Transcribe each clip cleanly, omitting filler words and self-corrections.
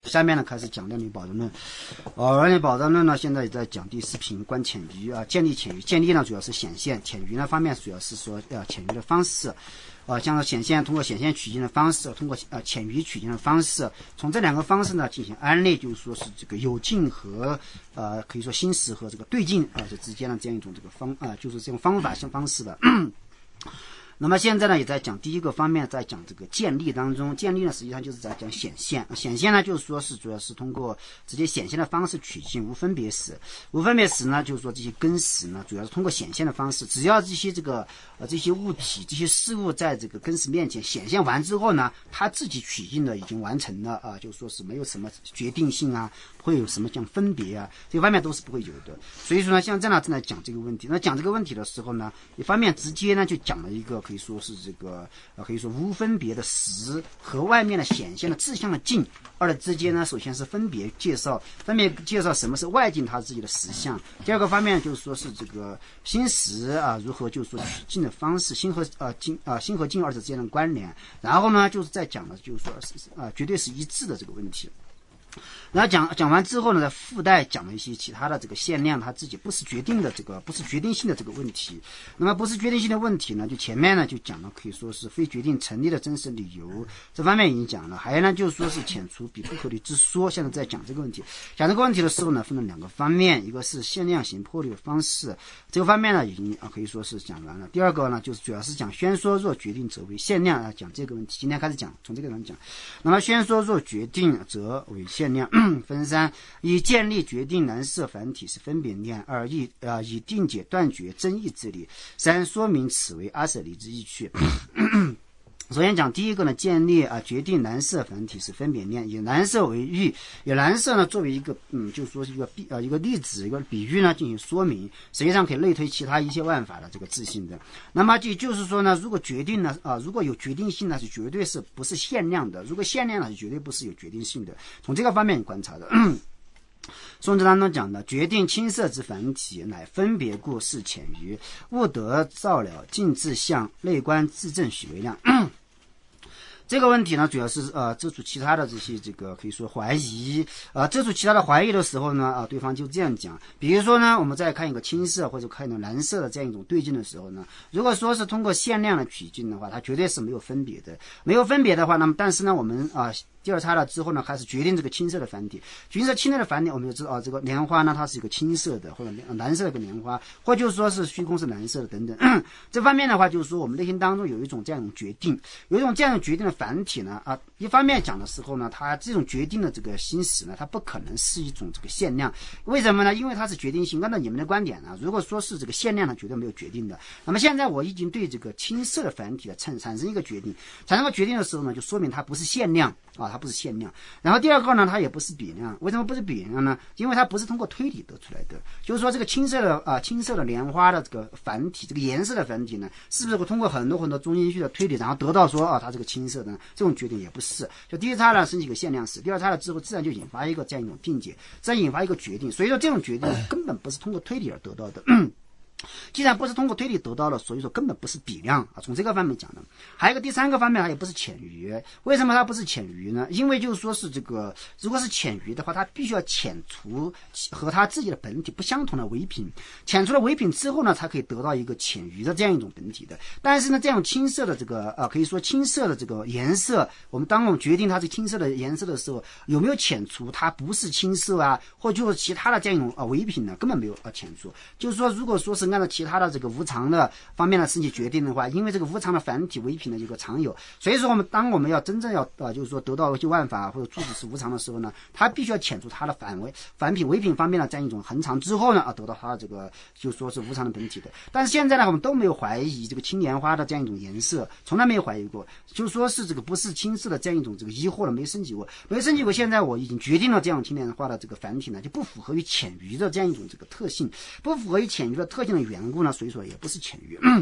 下面呢开始讲量理保证论。量理保证论呢，现在也在讲第4品观浅鱼啊，建立浅鱼。建立呢主要是显现，浅鱼呢方面主要是说浅鱼的方式。像显现通过显现取经的方式，通过浅鱼取经的方式，从这2个方式呢进行安立，就是说是这个有境和可以说心识和这个对境这之间的这样一种这个就是这种方法性方式的。那么现在呢，也在讲第1个方面，在讲这个建立当中，建立呢实际上就是在讲显现。显现呢，就是说是主要是通过直接显现的方式取境无分别识。无分别识呢，就是说这些根识呢，主要是通过显现的方式，只要这些这些物体、这些事物在这个根识面前显现完之后呢，它自己取境呢已经完成了就是说是没有什么决定性啊，不会有什么像分别啊，这方面都是不会有的。所以说呢，像这样正在讲这个问题。那讲这个问题的时候呢，一方面直接呢就讲了一个可以说是这个可以说无分别的识和外面的显现的自相的境二的之间呢，首先是分别介绍什么是外境它自己的实相。第2个方面就是说是这个心识如何就是说取境的方式，心和境二者之间的关联。然后呢就是再讲的就是说绝对是一致的这个问题。然后讲完之后呢，再附带讲了一些其他的这个限量，它自己不是决定性的这个问题。那么不是决定性的问题呢，就前面呢就讲了，可以说是非决定成立的真实理由，这方面已经讲了。还有呢就是说是遣除彼不可理之说。现在在讲这个问题，讲这个问题的时候呢，分了2个方面，一个是限量行破例的方式，这个方面呢已经可以说是讲完了。第2个呢就是主要是讲宣说若决定则为限量讲这个问题。今天开始讲，从这个人讲。那么宣说若决定则为限量。分3：以建立决定难设繁体是分别念；2以定解断绝争议之理；3说明此为阿舍离之意趣。首先讲第1个呢，建立决定难设繁体是分别念，以难设为喻，以难设呢作为一个就是说是一个例子，一个比喻呢进行说明，实际上可以类推其他一切万法的这个自性的。那么就是说呢，如果决定呢如果有决定性呢，是绝对是不是限量的；如果限量呢，是绝对不是有决定性的。从这个方面观察的。宋子当中讲的决定清色之繁体，乃分别故是浅于物得照了尽自相内观自证许为量。这个问题呢，主要是遮除其他的这些这个可以说怀疑，遮除其他的怀疑的时候呢，对方就这样讲。比如说呢，我们再看一个青色或者看一个蓝色的这样一种对境的时候呢，如果说是通过限量的取境的话，它绝对是没有分别的。没有分别的话，那么但是呢，我们第2叉了之后呢，开始决定这个青色的繁体。青色的繁体，我们就知道这个莲花呢，它是一个青色的，或者蓝色的一个莲花，或就是说是虚空是蓝色的等等。这方面的话，就是说我们内心当中有一种这样一种决定，有一种这样的决定的繁体呢，一方面讲的时候呢，它这种决定的这个心识呢，它不可能是一种这个限量。为什么呢？因为它是决定性。按照你们的观点呢，如果说是这个限量呢，绝对没有决定的。那么现在我已经对这个青色的繁体的产生一个决定，产生个决定的时候呢，就说明它不是限量它不是限量。然后第2个呢，它也不是比量。为什么不是比量呢？因为它不是通过推理得出来的。就是说这个青色的莲花的这个繁体，这个颜色的繁体呢，是不是会通过很多中心序的推理，然后得到说它这个青色的呢？这种决定也不是。就第1叉呢升起一个限量式，第2叉了之后自然就引发一个这样一种定解，自然引发一个决定。所以说这种决定根本不是通过推理而得到的。既然不是通过推理得到了，所以说根本不是比量从这个方面讲的。还有一个第3个方面，它也不是浅于。为什么它不是浅于呢？因为就是说是这个，如果是浅于的话，它必须要遣除和它自己的本体不相同的唯品，遣除了唯品之后呢，才可以得到一个浅于的这样一种本体的。但是呢，这样青色的这个可以说青色的这个颜色，当我们决定它是青色的颜色的时候，有没有遣除它不是青色或就是其他的这样一种唯品呢？根本没有遣除。就是说，如果说是按照其他的这个无常的方面的身体决定的话，因为这个无常的繁体唯品的一个常有，所以说当我们要真正要就是说得到就万法或者诸子是无常的时候呢，它必须要遣除它的反品唯品方面的这样一种恒常之后呢，得到它的这个就说是无常的本体的。但是现在呢，我们都没有怀疑这个青莲花的这样一种颜色，从来没有怀疑过，就是说是这个不是青色的这样一种这个疑惑了，没升级过。现在我已经决定了这样青莲花的这个繁体呢，就不符合于浅于的这样一种这个特性，不符合于浅于的特性的缘故呢，所以说也不是浅于。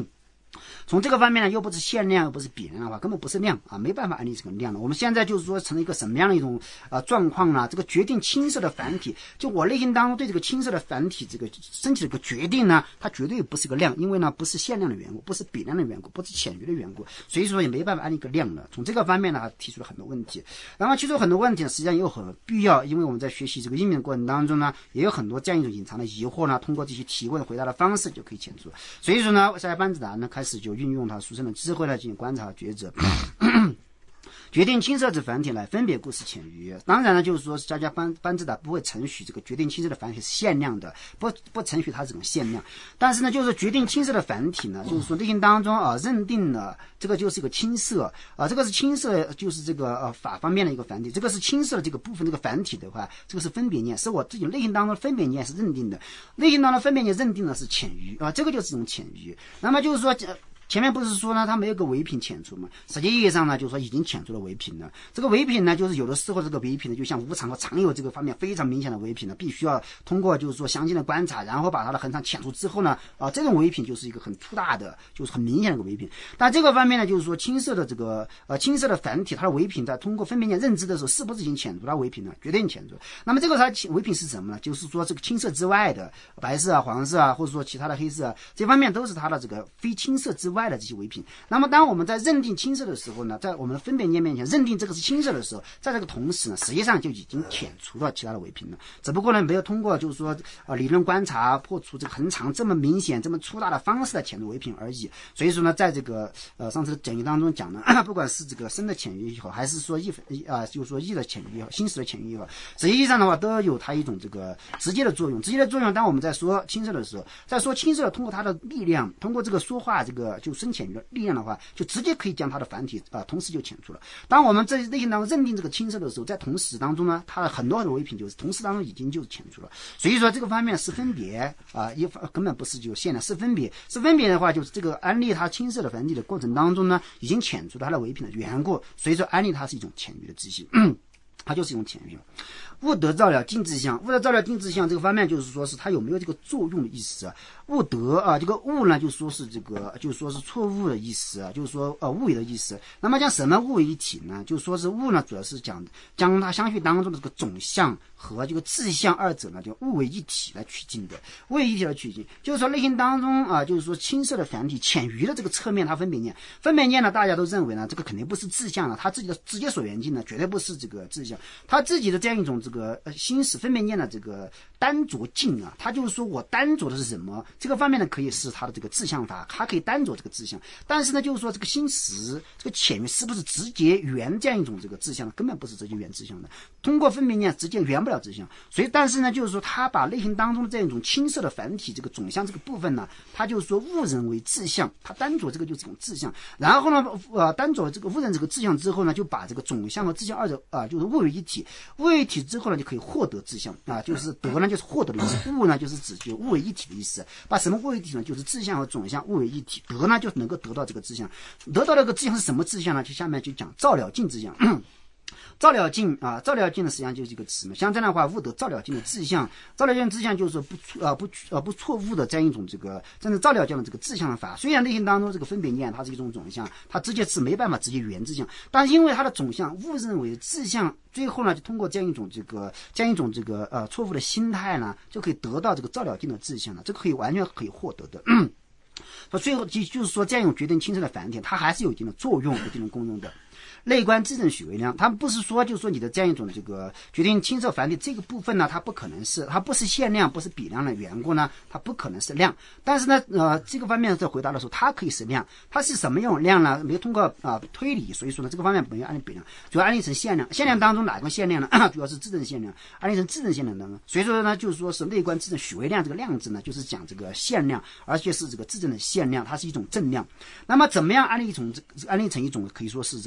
从这个方面呢，又不是限量，又不是比量的话，根本不是量啊，没办法安利这个量的。我们现在就是说成了一个什么样的一种状况呢？这个决定青色的繁体，就我内心当中对这个青色的繁体这个身体的一个决定呢，它绝对不是个量，因为呢不是限量的缘故，不是比量的缘故，不是浅余的缘故，所以说也没办法安利一个量的。从这个方面呢，他提出了很多问题。然后提出很多问题呢，实际上也有很必要，因为我们在学习这个英语的过程当中呢，也有很多这样一种隐藏的疑惑呢，通过这些提问回答的方式就可以解除。所以说呢，下一班子答呢开始就运用他书生的智慧来进行观察抉择。决定青色之繁体来分别故事浅余。当然呢，就是说家家班智达不会承许这个决定青色的繁体是限量的，不承许它这种限量。但是呢，就是决定青色的繁体呢，就是说内心当中认定了这个就是一个青色这个是青色，就是这个法方面的一个繁体，这个是青色的这个部分这个繁体的话，这个是分别念，是我自己内心当中分别念是认定的，内心当中分别念认定的是浅余这个就是一种浅余。那么就是说前面不是说呢，它没有个唯品遣除嘛？实际意义上呢，就是说已经遣除了唯品了。这个唯品呢，就是有的时候这个唯品呢，就像无常和常有这个方面非常明显的唯品呢，必须要通过就是说详尽的观察，然后把它的恒常遣除之后呢，这种唯品就是一个很粗大的，就是很明显的一个唯品。但这个方面呢，就是说青色的这个青色的繁体，它的唯品在通过分别念认知的时候，是不是已经遣除它唯品呢？绝对遣除。那么这个它唯品是什么呢？就是说这个青色之外的白色黄色或者说其他的黑色这方面都是它的这个非青色之外的这些唯品。那么当我们在认定青色的时候呢，在我们的分别念面前认定这个是青色的时候，在这个同时呢，实际上就已经遣除了其他的唯品了，只不过呢没有通过就是说理论观察破除这个恒常这么明显这么粗大的方式来遣除唯品而已。所以说呢，在这个上次的讲义当中讲呢，不管是这个生的遣于也好，还是说就是说意的遣于也好，心识的遣于也好，实际上的话都有它一种这个直接的作用。直接的作用，当我们在说青色的时候，在说青色通过它的力量，通过这个说话这个就深浅于的力量的话，就直接可以将它的繁体同时就遣除了。当我们在内心当中认定这个青色的时候，在同时当中呢，它的很多的唯品就是同时当中已经就是遣除了。所以说这个方面是分别根本不是就限量，是分别。是分别的话，就是这个安利它青色的繁体的过程当中呢，已经遣除了它的唯品的缘故，所以说安利它是一种浅于的自信。它就是一种浅于。物得照了镜自相，物得照了镜自相这个方面就是说是它有没有这个作用的意思物得这个物呢就说是这个就是说是错误的意思就是说物为的意思。那么讲什么物为一体呢？就是说是物呢主要是将它相续当中的这个总相和这个自相二者呢就物为一体来取经的。物为一体来取经，就是说内心当中就是说青色的繁体浅于的这个侧面它分别念呢，大家都认为呢这个肯定不是自相了，它自己的直接所缘境呢绝对不是这个自相，它自己的这样一种这个心识分别念的这个单着境它就是说我单着的是什么，这个方面呢可以是它的这个自相法，它可以单着这个自相，但是呢就是说这个心识这个浅于是不是直接缘这样一种这个自相，根本不是直接缘自相的，通过分别念直接缘不了自相。所以但是呢就是说他把内心当中的这样一种青色的繁体这个总相这个部分呢，他就是说误认为自相，他单着这个就是这种自相，然后呢单着这个误认这个自相之后呢，就把这个总相和自相二者就是物为一体，物为一体之后呢就可以获得自相就是得呢就是获得的意思，物呢就是指就物为一体的意思，把什么物为一体呢，就是自相和总相物为一体，得呢就能够得到这个自相，得到这个自相是什么自相呢？就下面就讲照了镜自相。照了镜照了镜呢实际上就是一个词嘛，像这样的话悟得照了镜的志向，照了镜的志向就是不错误的这样一种这个真的照了镜的这个志向法。虽然内心当中这个分别念它是一种总相，它直接是没办法直接缘志向，但因为它的总相误认为志向，最后呢就通过这样一种这个错误的心态呢，就可以得到这个照了镜的志向了，这个可以完全可以获得的。最后就是说这样一种决定清澈的繁体，它还是有一定的作用，有一定的功用的。内观自证许为量，他们不是说就是说你的这样一种这个决定清澈繁体这个部分呢，它不可能是，它不是限量，不是比量的缘故呢，它不可能是量。但是呢这个方面在回答的时候，它可以是量，它是什么样量呢？没有通过推理，所以说呢这个方面没有按例比量，主要按例成限量。限量当中哪个限量呢？主要是自证限量，按例成自证限量当中。所以说呢就是说是内观自证许为量，这个量字呢就是讲这个限量，而且是这个自证的限量，它是一种正量。那么怎么样按例成一种可以说是这个限量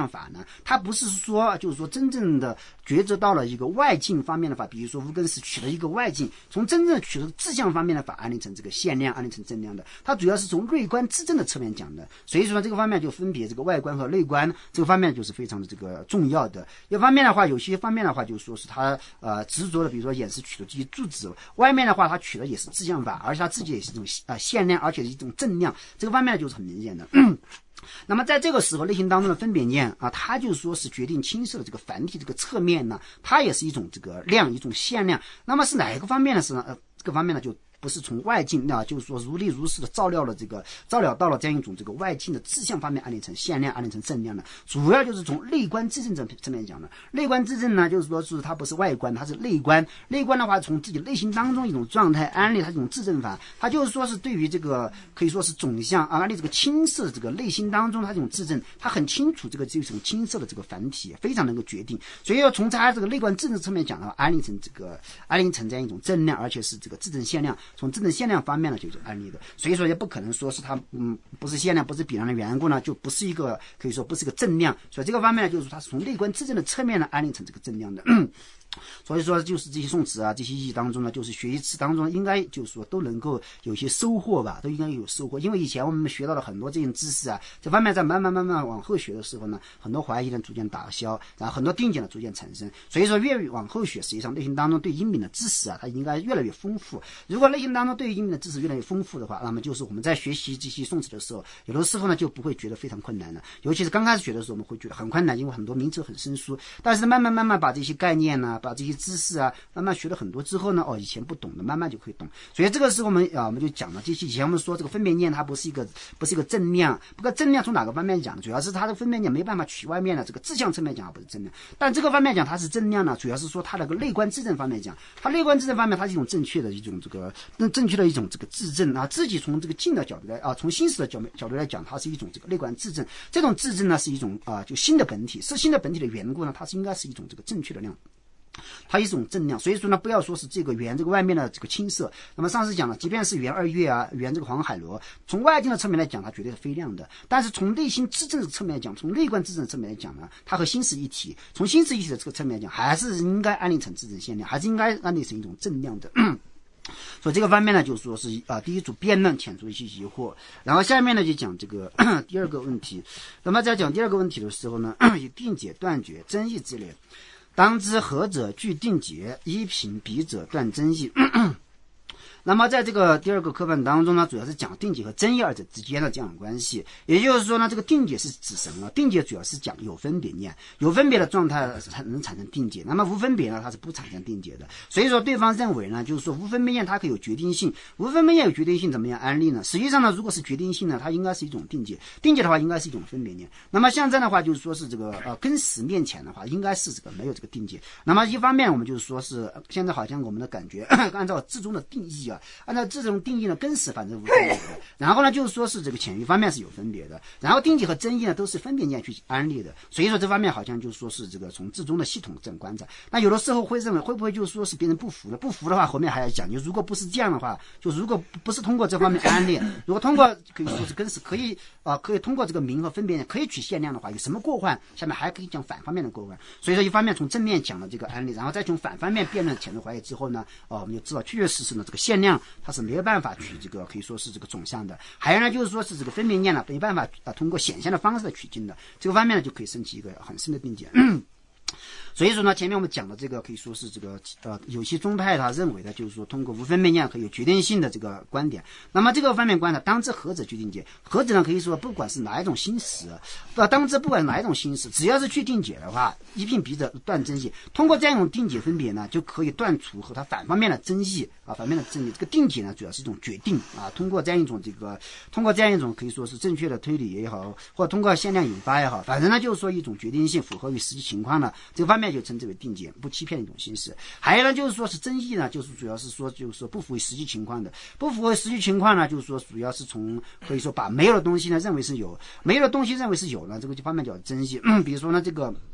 量法呢，它不是说就是说真正的抉择到了一个外境方面的法，比如说无根氏取了一个外境，从真正取得志向方面的法安立成这个限量，安立成正量的，它主要是从内观自证的侧面讲的。所以说呢，这个方面就分别这个外观和内观这个方面就是非常的这个重要的。一方面的话，有些方面的话就是说是他执着的，比如说眼识取的这些柱子，外面的话他取的也是志向法，而且他自己也是一种限量，而且是一种正量，这个方面就是很明显的。那么在这个时候内心当中的分别念啊，它就是说是决定青色的这个繁体这个侧面呢，它也是一种这个量，一种限量。那么是哪一个方面呢？是这个方面呢就不是从外境啊，就是说如理如是的照料到了这样一种这个外境的志向方面安立成限量，安立成正量的，主要就是从内观自证这面讲的。内观自证呢，就是说是它不是外观，它是内观。内观的话，从自己内心当中一种状态安立它这种自证法，它就是说是对于这个可以说是总相安立这个青色这个内心当中它这种自证，它很清楚这种青色的这个繁体，非常能够决定。所以要从它这个内观自证侧面讲的话，安立成这样一种正量，而且是这个自证限量。从自证限量方面呢，就是安立的，所以说也不可能说是它不是限量，不是比量的缘故呢，就不是一个可以说不是个正量，所以这个方面呢，就是它是从内观自证的侧面呢安立成这个正量的。所以说就是这些宋词啊，这些意义当中呢，就是学习词当中应该就是说都能够有些收获吧，都应该有收获。因为以前我们学到了很多这种知识啊，这方面在慢慢往后学的时候呢，很多怀疑呢逐渐打消，然后很多定解呢逐渐产生。所以说越往后学，实际上内心当中对音频的知识啊，它应该越来越丰富。如果内心当中对音频的知识越来越丰富的话，那么就是我们在学习这些宋词的时候，有的时候呢就不会觉得非常困难了。尤其是刚开始学的时候，我们会觉得很困难，因为很多名词很生疏。但是慢慢把这些概念呢，把这些知识啊，慢慢学了很多之后呢，以前不懂的，慢慢就可以懂。所以这个时候我们就讲了，这些以前我们说这个分别念它不是一个正量，不过正量从哪个方面讲？主要是它的分别念没办法取外面的这个志向侧面讲，而不是正量。但这个方面讲它是正量呢，主要是说它那个内观自证方面讲，它内观自证方面它是一种正确的一种这个自证啊，自己从这个静的角度来从心识的角度来讲，它是一种这个内观自证。这种自证呢是一种就新的本体，是新的本体的缘故呢，它是应该是一种这个正确的量。它一种正量，所以说呢，不要说是这个圆这个外面的这个青色。那么上次讲了，即便是圆二月啊，圆这个黄海螺，从外境的侧面来讲，它绝对是非亮的。但是从内心自证的侧面来讲，从内观自证的侧面来讲呢，它和心识一体。从心识一体的这个侧面来讲，还是应该安立成自证限量，还是应该安立成一种正量的。所以这个方面呢，就是说是第一组辩论遣除一些疑惑，然后下面呢就讲这个第二个问题。那么在讲第二个问题的时候呢，以定解断绝争议之类。当知何者具定解，依凭彼者断争议。那么在这个第二个课本当中呢，主要是讲定解和争议二者之间的这样的关系。也就是说呢，这个定解是指什么？定解主要是讲有分别念，有分别的状态才能产生定解。那么无分别呢，它是不产生定解的。所以说对方认为呢，就是说无分别念它可以有决定性，无分别念有决定性怎么样安立呢？实际上呢，如果是决定性呢，它应该是一种定解，定解的话应该是一种分别念。那么像这样的话，就是说是这个根识面前的话，应该是这个没有这个定解。那么一方面我们就是说是现在好像我们的感觉按照字中的定义啊，按照这种定义呢，根识反正无分别的。然后呢，就是说是这个浅喻方面是有分别的。然后定解和争议呢，都是分别念去安立的。所以说这方面好像就是说是这个从字中的系统这样观察。那有的时候会认为会不会就是说是别人不服的？不服的话，后面还要讲究。如果不是这样的话，就如果不是通过这方面安立，如果通过可以说是根识可以通过这个名和分别念可以取限量的话，有什么过患？下面还可以讲反方面的过患。所以说一方面从正面讲了这个安立，然后再从反方面辩论遣除怀疑之后呢，我们就知道确确实实呢这个限量它是没有办法取这个可以说是这个总相的。还有呢，就是说是这个分别念呢没办法通过显现的方式来取经的。这个方面呢就可以升起一个很深的定解。所以说呢，前面我们讲的这个可以说是这个有些宗派他认为的就是说通过无分别念可以有决定性的这个观点。那么这个方面观呢，当知何者具定解？何者呢可以说不管是哪一种心识，当知不管哪一种心识，只要是去定解的话，依凭彼者断争议。通过这样一种定解分别呢，就可以断除和它反方面的争议反面的争议。这个定解呢主要是一种决定通过这样一种可以说是正确的推理也好，或者通过限量引发也好，反正呢就是说一种决定性符合于实际情况的这个方面就称之为定解，不欺骗的一种形式。还有呢，就是说是争议呢，就是主要是说就是说不符合实际情况的，不符合实际情况呢，就是说主要是从可以说把没有的东西呢认为是有，没有的东西认为是有呢，这个方面叫争议。比如说呢，这个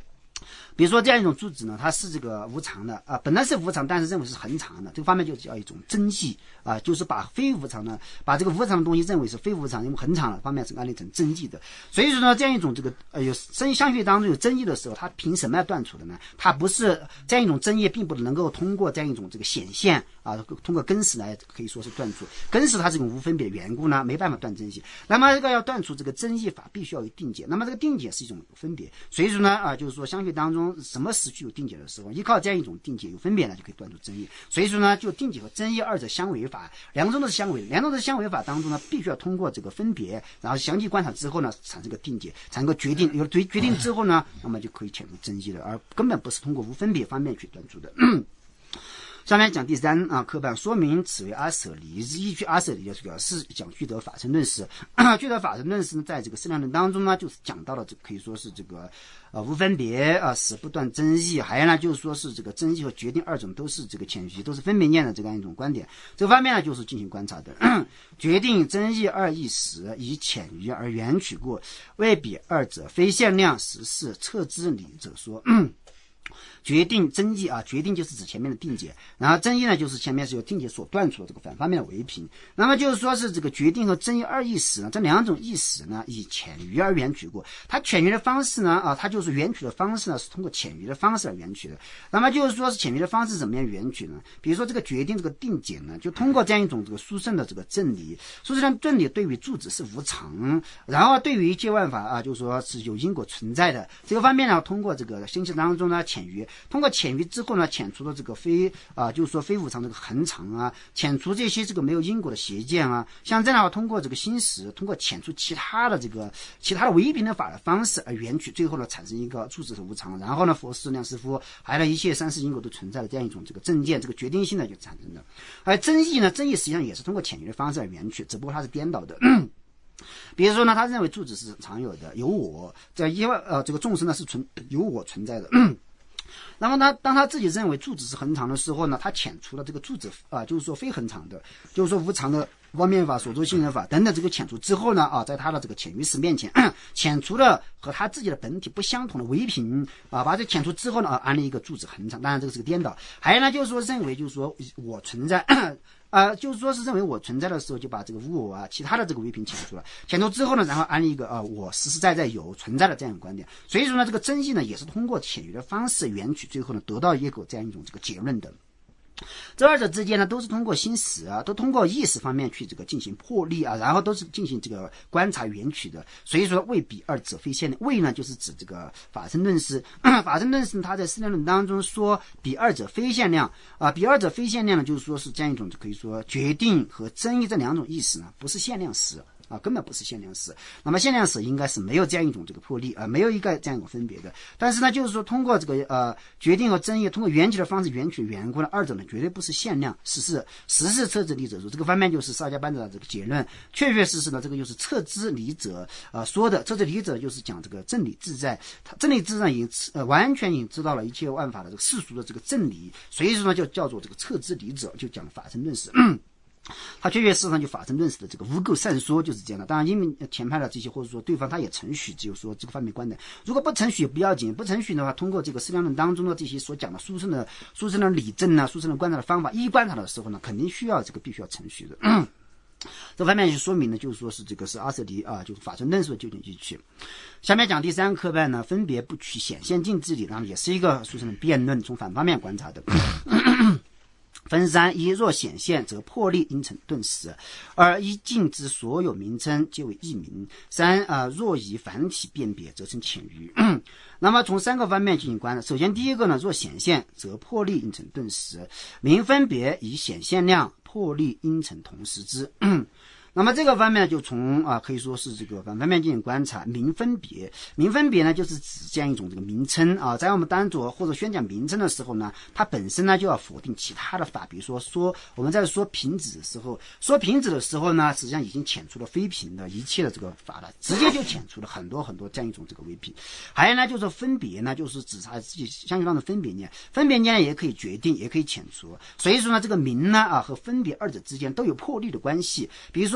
比如说这样一种柱子呢，它是这个无常的本来是无常，但是认为是恒常的，这个方面就叫一种真迹就是把非无常呢，把这个无常的东西认为是非无常，因为恒常的方面是安立成真迹的。所以说呢，这样一种这个有相学当中有争议的时候，它凭什么要断除的呢？它不是这样一种争议，并不能够通过这样一种这个显现通过根识来可以说是断除。根识它这种无分别的缘故呢，没办法断真迹。那么这个要断除这个争议法，必须要有定解。那么这个定解是一种有分别，所以说呢就是说相学当中什么时具有定解的时候，依靠这样一种定解有分别呢，就可以断除争议。所以说呢，就定解和争议二者相违法，两种都是相违，两种都是相违法当中呢，必须要通过这个分别，然后详细观察之后呢，产生个定解，产生个决定。有了决定之后呢，那么就可以遣除争议了，而根本不是通过无分别方面去断除的。下面讲第三课本说明此为阿舍离，依据阿舍离主要是讲俱得法身论师。俱得法身论师呢，在这个四量论当中呢，就是讲到了这可以说是这个无分别使不断争议，还有呢就是说是这个争议和决定二种都是这个浅虚，都是分别念的这样一种观点。这个方面呢就是进行观察的。决定争议二义时，以浅于而圆取过，未比二者非限量实事测之理者说。决定争议决定就是指前面的定解，然后争议呢就是前面是由定解所断除的这个反方面的为凭。那么就是说是这个决定和争议二义时呢，这两种义时呢以浅于而圆取过。它浅于的方式呢它就是圆取的方式呢是通过浅于的方式而圆取的。那么就是说是浅于的方式怎么样圆取呢？比如说这个决定这个定解呢，就通过这样一种这个殊胜的这个正理，殊胜的正理对于柱子是无常，然后对于一切万法就是说是有因果存在的。这个方面呢，通过这个心识当中呢浅于，通过浅于之后呢，遣除了这个非就是说非无常这个恒常遣除这些这个没有因果的邪见像这样通过这个心识，通过遣除其他的违凭的法的方式而圆取，最后呢产生一个柱子的无常，然后呢佛是量师夫，还有一切三世因果都存在的这样一种这个正见，这个决定性的就产生的。而争议呢，争议实际上也是通过浅于的方式而圆取，只不过它是颠倒的。比如说呢，他认为柱子是常有的，有我在这个众生呢是有我存在的。那么当他自己认为柱子是恒常的时候呢，他遣除了这个柱子就是说非恒常的，就是说无常的方面法、所作性人法等等这个遣除之后呢在他的这个浅于识面前遣除了和他自己的本体不相同的唯凭把这遣除之后呢安立一个柱子恒常。当然这个是个颠倒。还有呢就是说认为就是说我存在就是说是认为我存在的时候，就把这个无我其他的这个唯凭遣除了，遣除之后呢，然后安立一个我实实在在有存在的这样一个观点。所以说呢，这个争议呢也是通过浅于的方式圆取，最后呢得到一个这样一种这个结论的。这二者之间呢，都是通过心识都通过意识方面去这个进行破例然后都是进行这个观察圆取的。所以说未比二者非限量，未呢就是指这个法身论师。法身论师他在四量论当中说比二者非限量比二者非限量呢，就是说是这样一种可以说决定和争议这两种意识呢不是限量识根本不是限量识。那么限量识应该是没有这样一种这个破例没有一个这样一种分别的。但是呢就是说通过这个决定和争议，通过圆取的方式圆取缘故呢，二者呢绝对不是限量实事测之理者说。这个方面就是萨迦班的这个结论，确确实实呢这个就是测之理者说的。测之理者就是讲这个正理自在，正理自在已经完全已经知道了一切万法的这个世俗的这个正理，所以说呢就叫做这个测之理者，就讲法身论识。他确确实实上就法身论识的这个无垢善说就是这样的。当然因为前派的这些或者说对方他也承许只有说这个方面观点，如果不承许也不要紧，不承许的话，通过这个四量论当中的这些所讲的殊胜的理证殊胜的观察的方法，一观察的时候呢肯定需要必须要承许的。这方面就说明呢，就是说是这个是阿舍离就是法身论识的究竟依据。下面讲第三课本呢，分别不取显现境之理，然后也是一个殊胜的辩论，从反方面观察的。分三：一，若显现则破例应成顿时；二，一境之所有名称皆为异名；三若以繁体辨别则成浅于。那么从三个方面进行观察。首先第一个呢，若显现则破例应成顿时，名分别以显现量破例应成同时之。那么这个方面就从可以说是这个反方面进行观察。名分别呢就是指这样一种这个名称在我们单着或者宣讲名称的时候呢，它本身呢就要否定其他的法。比如说我们在说平指的时候，呢实际上已经遣除了非平的一切的这个法了，直接就遣除了很多很多这样一种这个为品。还有呢就是分别呢，就是指它自己相对上的分别念也可以决定也可以遣除。所以说呢这个名呢和分别二者之间都有破例的关系。比如说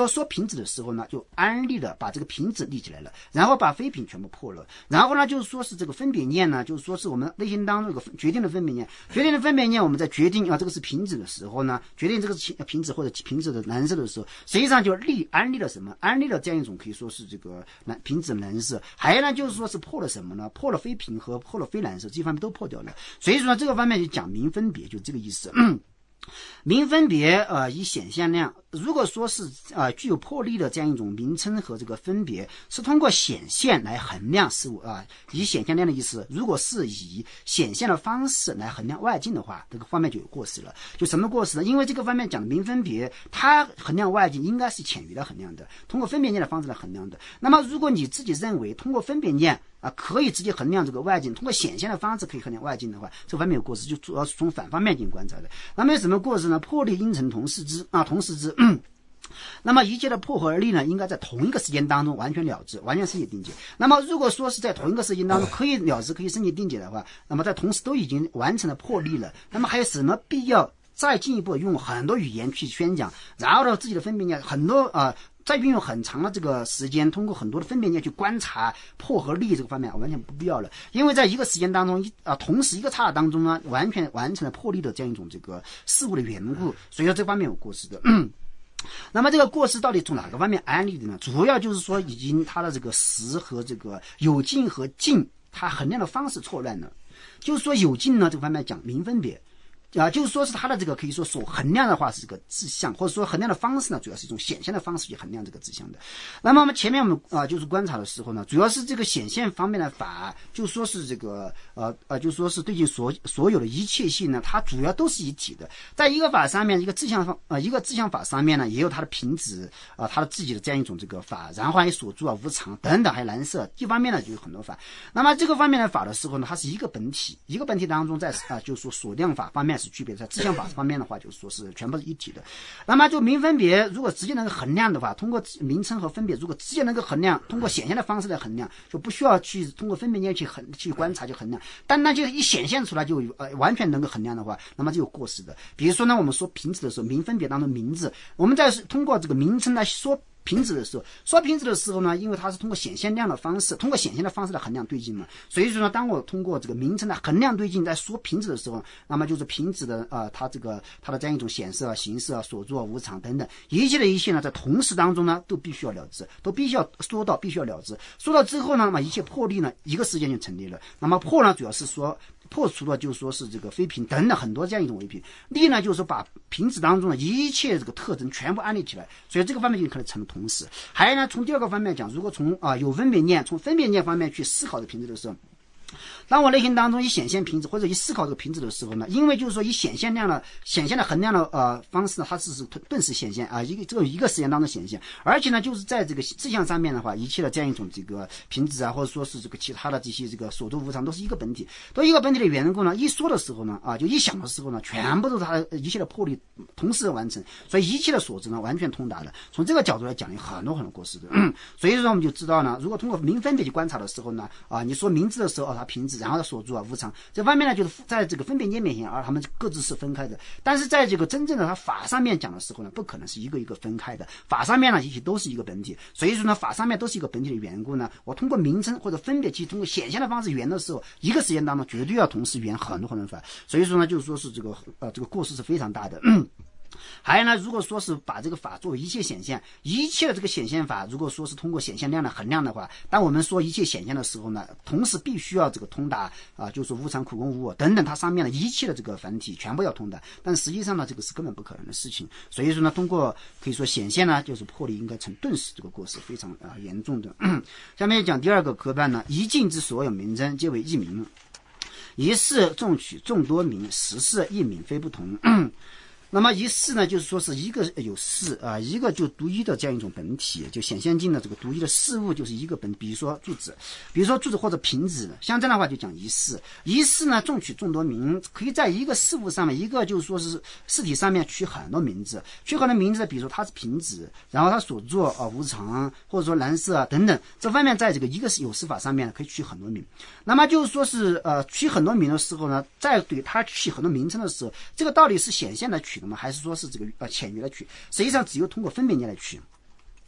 说说品质的时候呢，就安立了把这个品质立起来了，然后把非品全部破了，然后呢就是说是这个分别念呢，就是说是我们内心当中这个决定的分别念，决定的分别念，我们在决定这个是品质的时候呢，决定这个是品质或者品质的蓝色的时候，实际上就安立了什么？安立了这样一种可以说是这个品质蓝色，还有呢就是说是破了什么呢？破了非品和破了非蓝色，这方面都破掉了。所以说呢，这个方面就讲明分别，就这个意思。明分别以显现量，如果说是具有破例的这样一种名称和这个分别，是通过显现来衡量事物以显现量的意思，如果是以显现的方式来衡量外境的话，这个方面就有过失了。就什么过失呢？因为这个方面讲的明分别，它衡量外境应该是浅于来衡量的，通过分别念的方式来衡量的。那么如果你自己认为通过分别念可以直接衡量这个外境，通过显现的方式可以衡量外境的话，这方面有过失，就主要是从反方面进行观察的。那么有什么过失呢？破例应成同时之。那么一切的破和立呢，应该在同一个时间当中完全了之，完全申请定解。那么如果说是在同一个时间当中可以了之，可以申请定解的话，那么在同时都已经完成了破例了，那么还有什么必要再进一步用很多语言去宣讲，然后呢自己的分别念很多再运用很长的这个时间，通过很多的分别念去观察破和立这个方面完全不必要了。因为在一个时间当中同时一个刹那当中呢，完全完成了破立的这样一种这个事物的缘故，所以说这方面有过失的。那么这个过失到底从哪个方面安立的呢？主要就是说已经它的这个实和这个有境和境它衡量的方式错乱了。就是说有境呢这个方面讲明分别就是说是它的这个可以说所衡量的话是这个志向，或者说衡量的方式呢，主要是一种显现的方式去衡量这个志向的。那么我们前面我们就是观察的时候呢，主要是这个显现方面的法，就说是这个就说是对应所有的一切性呢，它主要都是一体的。在一个法上面，一个志向法上面呢，也有它的品质它的自己的这样一种这个法，然后还有所住无常等等，还有蓝色。一方面呢就有很多法。那么这个方面的法的时候呢，它是一个本体，一个本体当中在就是说所量法方面是具备，在志向法方面的话，就是说是全部是一体的。那么就明分别，如果直接能够衡量的话，通过名称和分别，如果直接能够衡量，通过显现的方式来衡量，就不需要去通过分别念去观察去衡量。但那就一显现出来就完全能够衡量的话，那么就有过失的。比如说呢，我们说品质的时候，明分别当中名字，我们在通过这个名称来说品质的时候，说品质的时候呢，因为它是通过显现量的方式，通过显现的方式来衡量对境嘛，所以说呢，当我通过这个名称来衡量对境，在说品质的时候，那么就是品质的它的这样一种显色、形式所作无常等等，一切呢，在同时当中呢，都必须要了知，都必须要说到，必须要了知。说到之后呢，那么一切破例呢，一个时间就成立了。那么破呢，主要是说破除了就是说是这个非品等等很多这样一种伪品，例呢就是说把品质当中的一切这个特征全部安立起来，所以这个方面就可能成了同时。还有呢，从第二个方面讲，如果从有分别念，从分别念方面去思考的品质的时候，当我内心当中一显现品质或者一思考这个品质的时候呢，因为就是说以显现的衡量的方式呢，它是顿时显现一个时间当中显现，而且呢就是在这个志向上面的话，一切的这样一种这个品质或者说是这个其他的这些这个所作无常都是一个本体，都一个本体的缘故呢，一说的时候呢就一想的时候呢，全部都是它一切的破例同时完成，所以一切的所知呢完全通达的。从这个角度来讲，有很多很多过失的。所以说我们就知道呢，如果通过明分别去观察的时候呢你说名字的时候它品质，然后所住无常，这方面呢就是在这个分别念面前他们各自是分开的，但是在这个真正的它法上面讲的时候呢，不可能是一个一个分开的，法上面呢一起都是一个本体，所以说呢法上面都是一个本体的缘故呢，我通过名称或者分别去通过显现的方式圆的时候，一个时间当中绝对要同时圆很多很多法，所以说呢就是说是这个过失是非常大的。还有呢，如果说是把这个法作为一切显现，一切的这个显现法，如果说是通过显现量来衡量的话，当我们说一切显现的时候呢，同时必须要这个通达就是无常、苦空、无我等等，它上面的一切的这个繁体全部要通达，但实际上呢，这个是根本不可能的事情。所以说呢，通过可以说显现呢，就是破例应该成顿时，这个过失非常严重的。下面讲第二个科判呢，一境之所有名称皆为一名，一事众取众多名，十事一名，非不同。那么一事呢，就是说是一个有事一个就独一的这样一种本体，就显现境的这个独一的事物就是一个本，比如说柱子或者瓶子，像这样的话就讲一事。一事呢，众取众多名，可以在一个事物上面，一个就是说是事体上面取很多名字，取很多名字，比如说它是瓶子，然后它所作无常，或者说蓝色等等，这方面在这个一个有事法上面可以取很多名。那么就是说是取很多名的时候呢，在对它取很多名称的时候，这个到底是显现来取的吗？还是说是这个浅于来取？实际上只有通过分别念来取。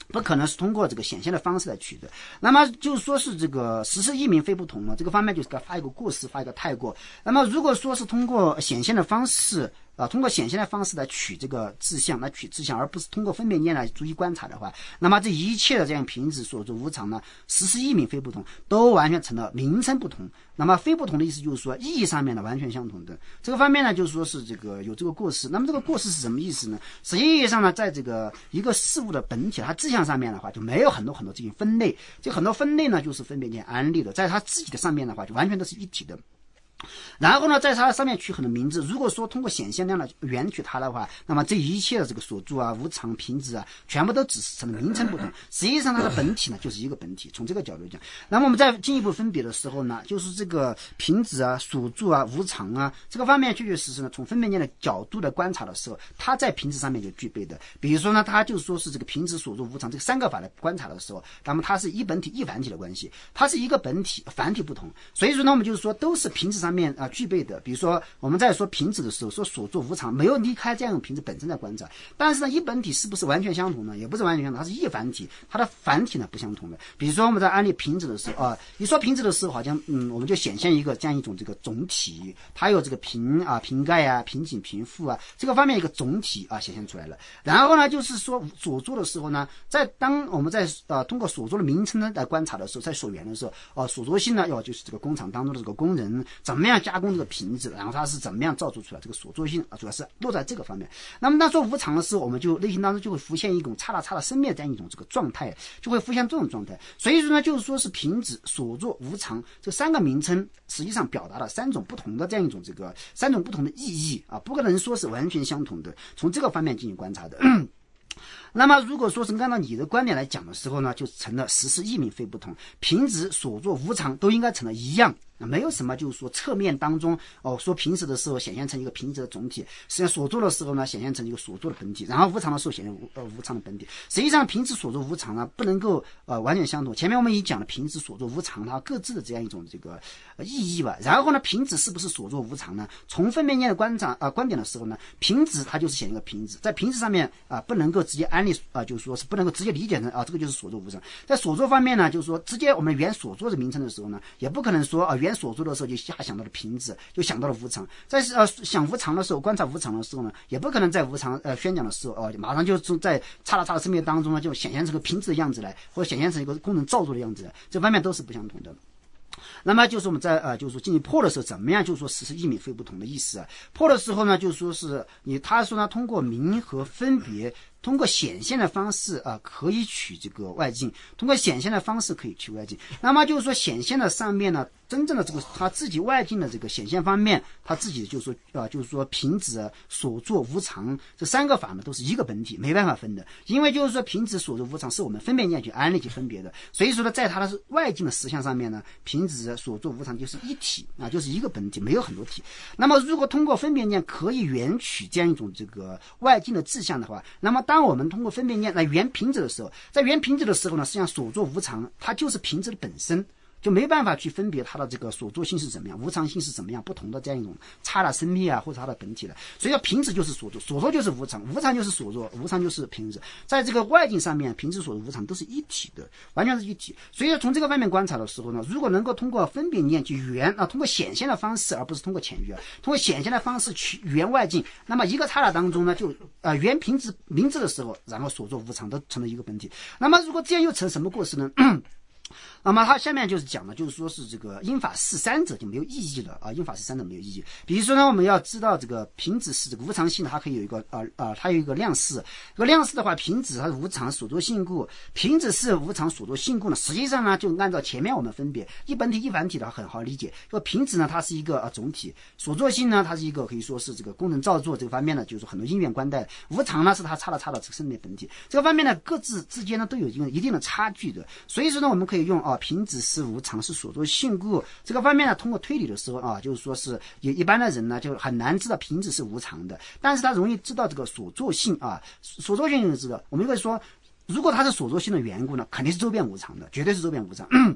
不可能是通过这个显现的方式来取的。那么就是说是这个实是异名非不同了，这个方面就是发一个过失，发一个太过。那么如果说是通过显现的方式通过显现的方式来取这个志向，来取志向，而不是通过分别念来逐一观察的话，那么这一切的这样品质所作无常呢，实是异名非不同，都完全成了名称不同。那么非不同的意思就是说意义上面呢完全相同的。这个方面呢就是说是这个有这个过失。那么这个过失是什么意思呢？实际意义上呢，在这个一个事物的本体它志向上面的话，就没有很多这些分类，这很多分类呢就是分别念安立的，在它自己的上面的话就完全都是一体的。然后呢，在它上面取很多名字。如果说通过显现量来原取它的话，那么这一切的这个所住无常、品质全部都只是成了名称不同。实际上它的本体呢，就是一个本体。从这个角度讲，那么我们在进一步分别的时候呢，就是这个品质所住无常这个方面确确实实呢，从分别念的角度的观察的时候，它在品质上面就具备的。比如说呢，它就说是这个品质所住无常这个三个法来观察的时候，那么它是一本体一繁体的关系，它是一个本体繁体不同。所以说呢，我们就是说都是品质上面具备的。比如说我们在说品质的时候，说所作无常，没有离开这样一种品质本身在观察。但是呢，一本体是不是完全相同呢？也不是完全相同，它是一繁体，它的繁体呢不相同的。比如说我们在安利品质的时候一说品质的时候，好像我们就显现一个这样一种这个总体，它有这个瓶盖瓶颈瓶腹这个方面一个总体显现出来了。然后呢，就是说所作的时候呢，当我们在通过所作的名称来观察的时候，在所缘的时候所作性呢就是这个工厂当中的这个工人怎么样加工这个瓶子，然后它是怎么样造出来这个所作性主要是落在这个方面。那么当说无常的时候，我们就内心当中就会浮现一种刹那生灭这样一种这个状态，就会浮现这种状态。所以说呢，就是说是品质、所作、无常这三个名称实际上表达了三种不同的这样一种三种不同的意义不可能说是完全相同的，从这个方面进行观察的。那么如果说是按照你的观点来讲的时候呢，就成了实是异名非不同，品质、所作、无常都应该成了一样。没有什么就是说侧面当中说品质的时候显现成一个品质的总体，实际上所作的时候呢显现成一个所作的本体，然后无常的时候显现无常的本体。实际上品质、所作、无常呢不能够完全相同。前面我们已经讲了品质、所作、无常它各自的这样一种这个意义吧。然后呢，品质是不是所作无常呢？从分别念的观点的时候呢，品质它就是显一个品质，在品质上面不能够直接安立就是说是不能够直接理解成这个就是所作无常。在所作方面呢，就是说直接我们原所作的名称的时候呢，也不可能说原所作的时候就想到了品质，就想到了无常。在想无常的时候，观察无常的时候呢，也不可能在无常宣讲的时候马上就在刹那生灭当中呢，就显现成个品质的样子来，或者显现成一个功能造作的样子来，这方面都是不相同的。那么就是我们在就是说进行破的时候，怎么样就是说实是异名非不同的意思破的时候呢，就是说是他说呢，通过名和分别，通过显现的方式可以取这个外境，通过显现的方式可以取外境。那么就是说显现的上面呢，真正的这个他自己外境的这个显现方面，他自己就是说品质、所作、无常这三个法呢都是一个本体，没办法分的。因为就是说品质、所作、无常是我们分别念去安立去分别的，所以说呢，在它的外境的实相上面呢，品质、所作、无常就是一体就是一个本体，没有很多体。那么如果通过分别念可以原取这样一种这个外境的志向的话，那么当我们通过分别念来原品质的时候，在原品质的时候呢，实际上所作无常它就是品质的本身，就没办法去分别它的这个所作性是怎么样，无常性是怎么样，不同的这样一种刹那生灭或者它的本体的。所以说品质就是所作，所作就是无常，无常就是所作，无常就是品质。在这个外境上面，品质、所作、无常都是一体的，完全是一体。所以说从这个方面观察的时候呢，如果能够通过分别念去圆通过显现的方式，而不是通过浅圆，通过显现的方式去圆外境，那么一个刹那当中呢，就圆品质名字的时候，然后所作无常都成了一个本体。那么如果这样又成什么过失呢？那么它下面就是讲的，就是说是这个因法是三者就没有意义了因法是三者没有意义。比如说呢，我们要知道这个品质是这个无常性，它可以有一个它有一个量式。这个量式的话，品质它是无常所作性故，品质是无常所作性故呢，实际上呢就按照前面我们分别一本体一繁体的很好理解。这个品质呢，它是一个总体，所作性呢，它是一个可以说是这个功能造作这个方面呢，就是很多因缘关带。无常呢是它差了这个生灭本体，这个方面呢各自之间呢都有一定的差距的。所以说呢，我们可以用品质是无常是所作性故这个方面呢，通过推理的时候就是说是一般的人呢就很难知道品质是无常的，但是他容易知道这个所作性所作性就知道。我们会说，如果它是所作性的缘故呢，肯定是周边无常的，绝对是周边无常。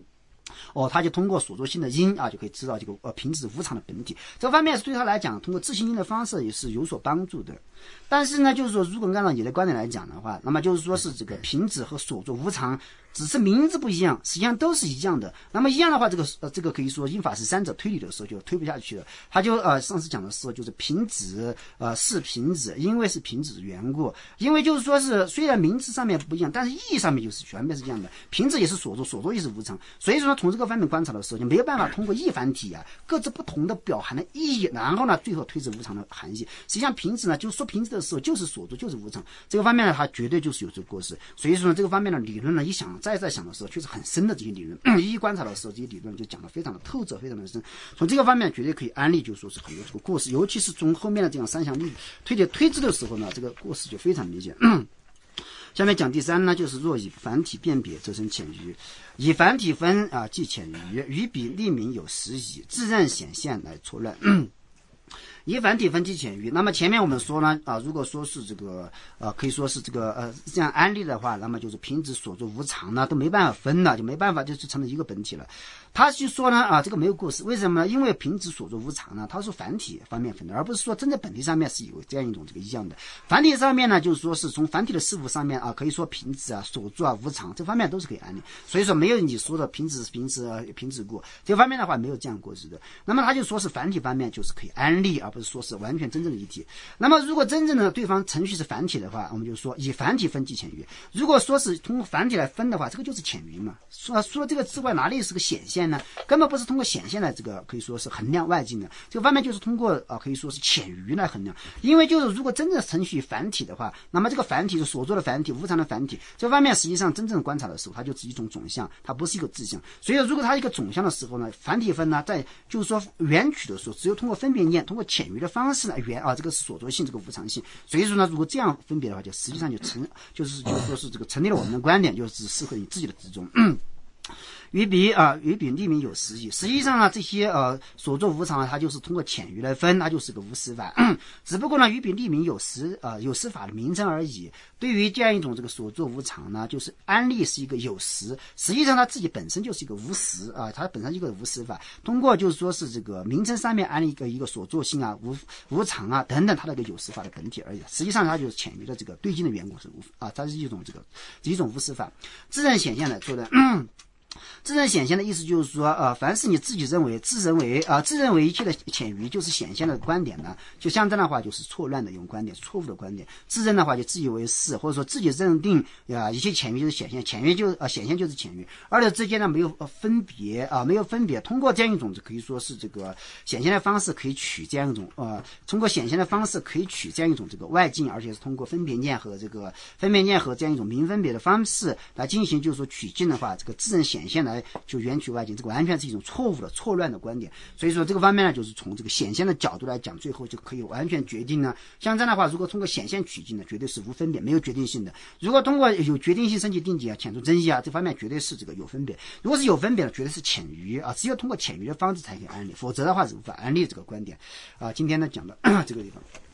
他就通过所作性的因就可以知道这个瓶子无常的本体。这方面对他来讲，通过自信因的方式也是有所帮助的。但是呢，就是说，如果按照你的观点来讲的话，那么就是说是这个瓶子和所作无常，只是名字不一样，实际上都是一样的。那么一样的话，这个可以说因法是三者推理的时候就推不下去了。他就上次讲的时候就是瓶子是瓶子，因为是瓶子的缘故，因为就是说是虽然名字上面不一样，但是意义上面就是全部是一样的。瓶子也是所作，所作也是无常。所以说从这个方面观察的时候，就没有办法通过一繁体各自不同的表含的意义，然后呢最后推知无常的含义。实际上瓶子呢，就说瓶子的时候就是所作就是无常，这个方面呢它绝对就是有这个过失。所以说呢这个方面的理论呢，一想再想的时候确实很深的这些理论，一观察的时候这些理论就讲得非常的透彻，非常的深。从这个方面绝对可以安利，就说是很多这个过失，尤其是从后面的这样三项例推知的时候呢，这个过失就非常明显。下面讲第三呢，就是若以繁体辨别，则生浅愚。以繁体分即浅愚，愚比利民有时矣，自认显现来错乱。以繁体分即浅愚。那么前面我们说呢如果说是这个可以说是这个这样安利的话，那么就是瓶子所作无常呢都没办法分了，就没办法就是成了一个本体了。他就说呢这个没有过失，为什么呢？因为瓶子所作无常呢，它是繁体方面分的，而不是说真的本体上面是有这样一种这个一样的。繁体上面呢，就是说是从繁体的事物上面可以说瓶子所作无常，这方面都是可以安利。所以说没有你说的瓶子故，这方面的话没有这样过失的。那么他就说是繁体方面就是可以安利，而不是说是完全真正的一体。那么如果真正的对方程序是繁体的话，我们就说以繁体分即浅愚。如果说是通过繁体来分的话，这个就是浅愚嘛。除了这个之外，哪里是个显现呢？根本不是通过显现来这个可以说是衡量外境的，这个方面就是通过可以说是浅愚来衡量。因为就是如果真正程序繁体的话，那么这个繁体是所做的繁体，无常的繁体，这方面实际上真正观察的时候，它就是一种总相，它不是一个自相。所以如果它一个总相的时候呢，繁体分呢，在就是说原曲的时候，只有通过分别念，通过浅愚的方式呢这个是所作性，这个无常性。所以说呢，如果这样分别的话，就实际上就是说是这个成立了我们的观点，就是适合你自己的执中。愚比利民有时矣。实际上呢，这些所作无常它就是通过浅愚来分，它就是个无实法。只不过呢，愚比利民有实法的名称而已。对于这样一种这个所作无常呢，就是安利是一个有实，实际上它自己本身就是一个无实它本身一个无实法。通过就是说是这个名称上面安利一个所作性无常等等，它的一个有实法的本体而已。实际上它就是浅愚的这个对境的缘故是它是一种无实法。自然显现来说的。自然显现的意思就是说凡是你自认为一切的浅愚就是显现的观点呢，就像这样的话就是错乱的一种观点，错误的观点。自认的话就自以为是，或者说自己认定一切浅愚就是显现，显现就是浅愚，二者之间呢没有分别通过这样一种可以说是这个显现的方式可以取这样一种通过显现的方式可以取这样一种这个外境，而且是通过分别念和这样一种明分别的方式来进行就是说取境的话，这个自然显现来就原取外境，这个完全是一种错误的错乱的观点。所以说这个方面呢，就是从这个显现的角度来讲，最后就可以完全决定呢，像这样的话，如果通过显现取境呢，绝对是无分别，没有决定性的。如果通过有决定性升级定级遣除争议这方面绝对是这个有分别。如果是有分别的，绝对是浅愚只有通过浅愚的方式才可以安利，否则的话是无法安利这个观点今天呢讲到这个地方。